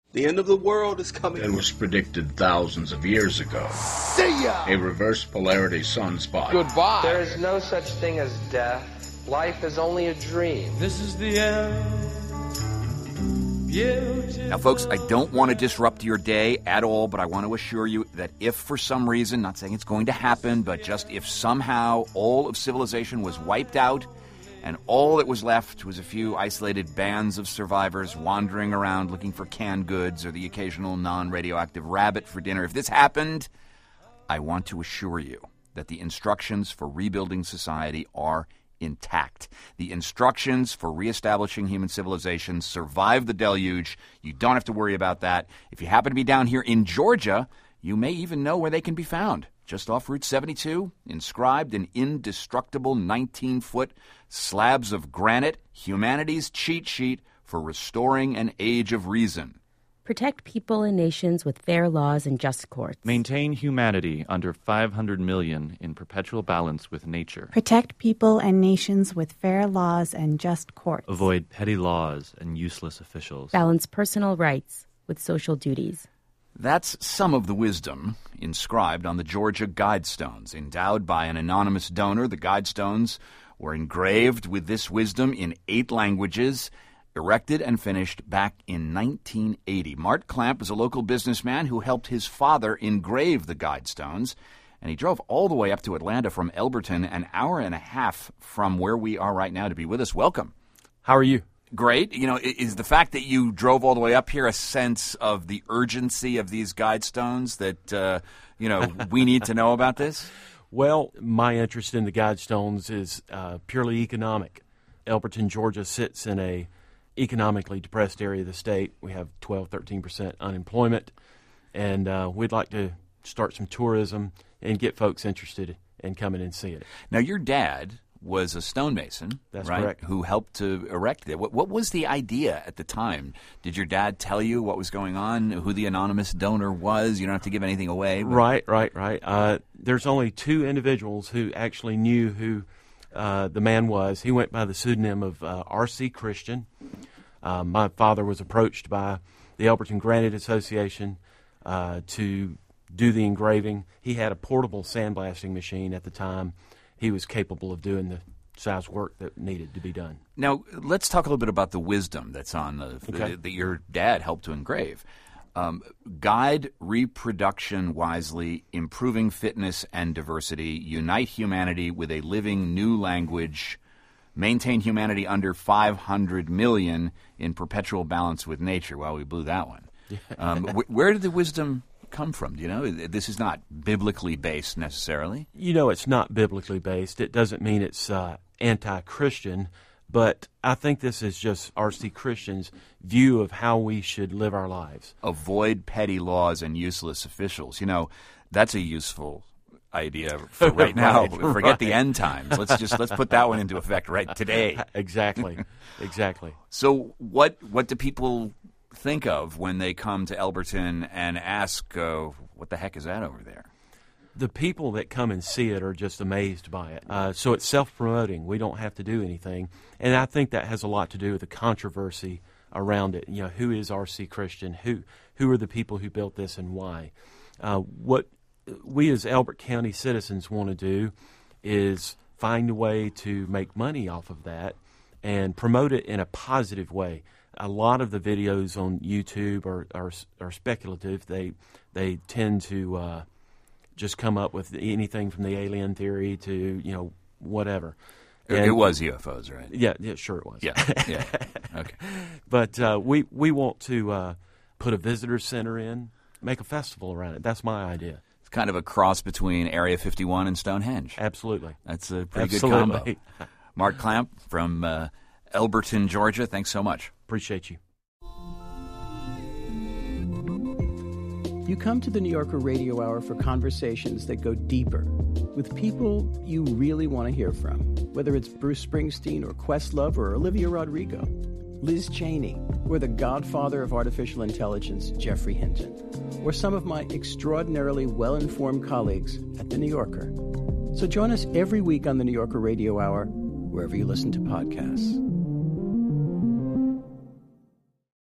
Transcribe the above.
The end of the world is coming. It was predicted thousands of years ago. See ya! A reverse polarity sunspot. Goodbye. There is no such thing as death. Life is only a dream. This is the end. Beautiful. Now, folks, I don't want to disrupt your day at all, but I want to assure you that if for some reason, not saying it's going to happen, but just if somehow all of civilization was wiped out and all that was left was a few isolated bands of survivors wandering around looking for canned goods or the occasional non-radioactive rabbit for dinner, if this happened, I want to assure you that the instructions for rebuilding society are intact. The instructions for reestablishing human civilization survive the deluge. You don't have to worry about that. If you happen to be down here in Georgia, you may even know where they can be found. Just off Route 72, inscribed in indestructible 19-foot slabs of granite, humanity's cheat sheet for restoring an age of reason. Protect people and nations with fair laws and just courts. Maintain humanity under 500 million in perpetual balance with nature. Protect people and nations with fair laws and just courts. Avoid petty laws and useless officials. Balance personal rights with social duties. That's some of the wisdom inscribed on the Georgia Guidestones. Endowed by an anonymous donor, the Guidestones were engraved with this wisdom in 8 languages, erected and finished back in 1980. Mart Clamp is a local businessman who helped his father engrave the Guidestones, and he drove all the way up to Atlanta from Elberton, an hour and a half from where we are right now, to be with us. Welcome. How are you? Great. You know, is the fact that you drove all the way up here a sense of the urgency of these Guidestones that, we need to know about this? Well, my interest in the Guidestones is purely economic. Elberton, Georgia sits in a economically depressed area of the state. We have 13% unemployment, and we'd like to start some tourism and get folks interested in coming and see it. Now, your dad was a stonemason, That's right? correct. Who helped to erect it. What was the idea at the time? Did your dad tell you what was going on, who the anonymous donor was? You don't have to give anything away. But... Right. There's only 2 individuals who actually knew who the man was. He went by the pseudonym of R.C. Christian. My father was approached by the Elberton Granite Association to do the engraving. He had a portable sandblasting machine at the time. He was capable of doing the size work that needed to be done. Now, let's talk a little bit about the wisdom that's on that your dad helped to engrave. Guide reproduction wisely, improving fitness and diversity, unite humanity with a living new language, maintain humanity under 500 million in perpetual balance with nature. Well, we blew that one. Where did the wisdom come from? Do you know? This is not biblically based necessarily. You know, it's not biblically based. It doesn't mean it's anti-Christian, but I think this is just R.C. Christian's view of how we should live our lives. Avoid petty laws and useless officials. You know, that's a useful idea for right now. Forget the end times. Let's put that one into effect right today. Exactly. So what do people think of when they come to Elberton and ask, what the heck is that over there? The people that come and see it are just amazed by it. So it's self-promoting. We don't have to do anything. And I think that has a lot to do with the controversy around it. You know, who is R.C. Christian? Who are the people who built this and why? What we as Elbert County citizens want to do is find a way to make money off of that and promote it in a positive way. A lot of the videos on YouTube are speculative. They tend to just come up with anything from the alien theory to whatever. And it was UFOs, right? Yeah, sure it was. Yeah. Okay. But we want to put a visitor center in, make a festival around it. That's my idea. It's kind of a cross between Area 51 and Stonehenge. Absolutely. That's a pretty good combo. Mart Clamp from Elberton, Georgia. Thanks so much. Appreciate you. You come to the New Yorker Radio Hour for conversations that go deeper with people you really want to hear from, whether it's Bruce Springsteen or Questlove or Olivia Rodrigo, Liz Cheney, or the godfather of artificial intelligence, Jeffrey Hinton, or some of my extraordinarily well-informed colleagues at The New Yorker. So join us every week on the New Yorker Radio Hour, wherever you listen to podcasts.